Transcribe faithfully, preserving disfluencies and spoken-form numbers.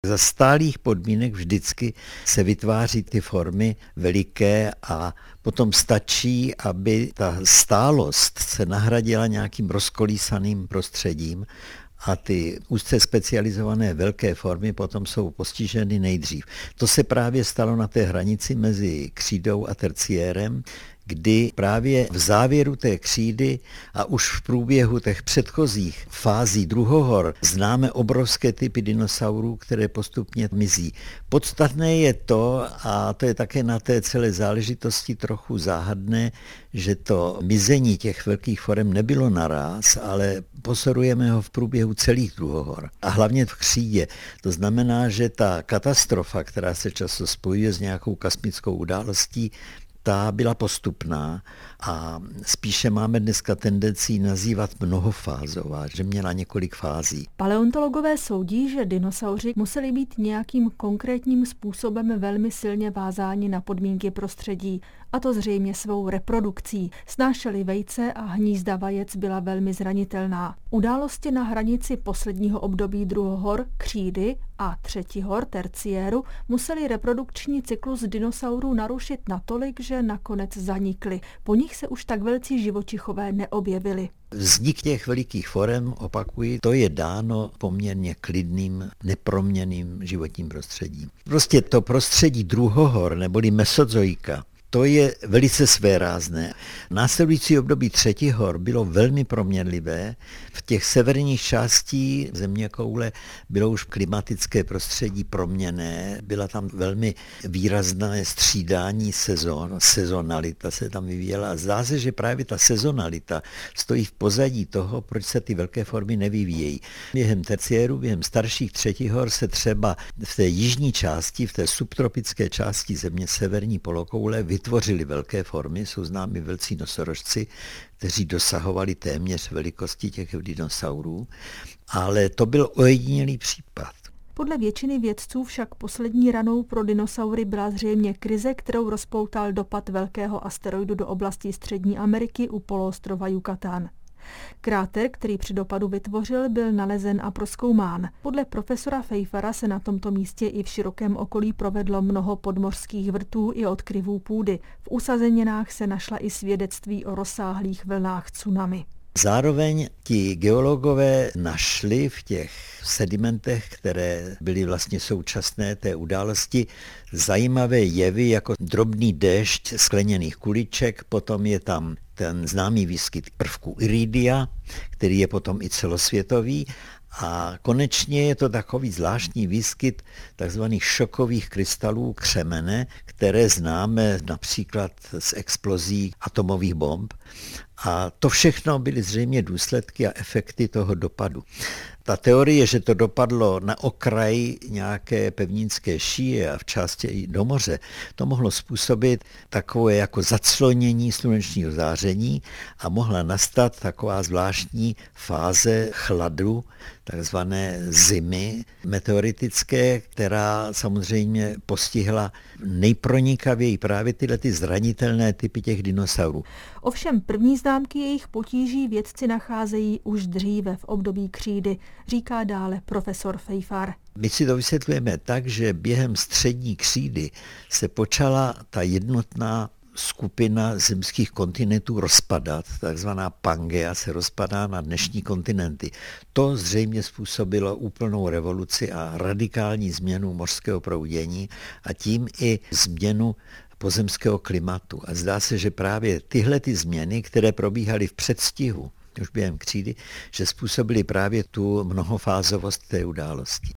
Za stálých podmínek vždycky se vytváří ty formy veliké a potom stačí, aby ta stálost se nahradila nějakým rozkolísaným prostředím a ty úzce specializované velké formy potom jsou postiženy nejdřív. To se právě stalo na té hranici mezi křídou a terciérem, kdy právě v závěru té křídy a už v průběhu těch předchozích fází druhohor známe obrovské typy dinosaurů, které postupně mizí. Podstatné je to, a to je také na té celé záležitosti trochu záhadné, že to mizení těch velkých forem nebylo naráz, ale pozorujeme ho v průběhu celých druhohor. A hlavně v křídě. To znamená, že ta katastrofa, která se často spojuje s nějakou kosmickou událostí, ta byla postupná a spíše máme dneska tendenci nazývat mnohofázová, že měla několik fází. Paleontologové soudí, že dinosauři museli být nějakým konkrétním způsobem velmi silně vázáni na podmínky prostředí, a to zřejmě svou reprodukcí. Snášeli vejce a hnízda vajec byla velmi zranitelná. Události na hranici posledního období druhohor, křídy a třetihor, terciéru, museli reprodukční cyklus dinosaurů narušit natolik, že nakonec zanikly. Po nich se už tak velcí živočichové neobjevili. Vznik těch velikých forem, opakuji, to je dáno poměrně klidným, neproměnným životním prostředím. Prostě to prostředí druhohor neboli mesozoika, to je velice svérázné. Následující období třetihor bylo velmi proměnlivé. V těch severních částí zeměkoule bylo už klimatické prostředí proměnné. Byla tam velmi výrazné střídání sezon, sezonalita se tam vyvíjela. A zdá se, že právě ta sezonalita stojí v pozadí toho, proč se ty velké formy nevyvíjejí. Během terciéru, během starších třetihor se třeba v té jižní části, v té subtropické části země severní polokoule vytvořili velké formy, jsou známi velcí nosorožci, kteří dosahovali téměř velikosti těch dinosaurů, ale to byl ojedinělý případ. Podle většiny vědců však poslední ranou pro dinosaury byla zřejmě krize, kterou rozpoutal dopad velkého asteroidu do oblasti Střední Ameriky u poloostrova Yucatán. Kráter, který při dopadu vytvořil, byl nalezen a prozkoumán. Podle profesora Pfeiffera se na tomto místě i v širokém okolí provedlo mnoho podmořských vrtů i odkryvů půdy. V usazeninách se našla i svědectví o rozsáhlých vlnách tsunami. Zároveň ti geologové našli v těch sedimentech, které byly vlastně současné té události, zajímavé jevy jako drobný déšť skleněných kuliček, potom je tam ten známý výskyt prvku iridia, který je potom i celosvětový, a konečně je to takový zvláštní výskyt takzvaných šokových krystalů křemene, které známe například z explozí atomových bomb. A to všechno byly zřejmě důsledky a efekty toho dopadu. Ta teorie, že to dopadlo na okraj nějaké pevninské šíje a v části i do moře, to mohlo způsobit takové jako zaclonění slunečního záření a mohla nastat taková zvláštní fáze chladu, takzvané zimy meteoritické, která samozřejmě postihla nejpronikavěji právě tyhle ty zranitelné typy těch dinosaurů. Ovšem první známky jejich potíží vědci nacházejí už dříve v období křídy, říká dále profesor Pfeiffer. My si to vysvětlujeme tak, že během střední křídy se počala ta jednotná skupina zemských kontinentů rozpadat, takzvaná Pangea se rozpadá na dnešní kontinenty. To zřejmě způsobilo úplnou revoluci a radikální změnu mořského proudění a tím i změnu pozemského klimatu. A zdá se, že právě tyhle ty změny, které probíhaly v předstihu, už během křídy, že způsobily právě tu mnohofázovost té události.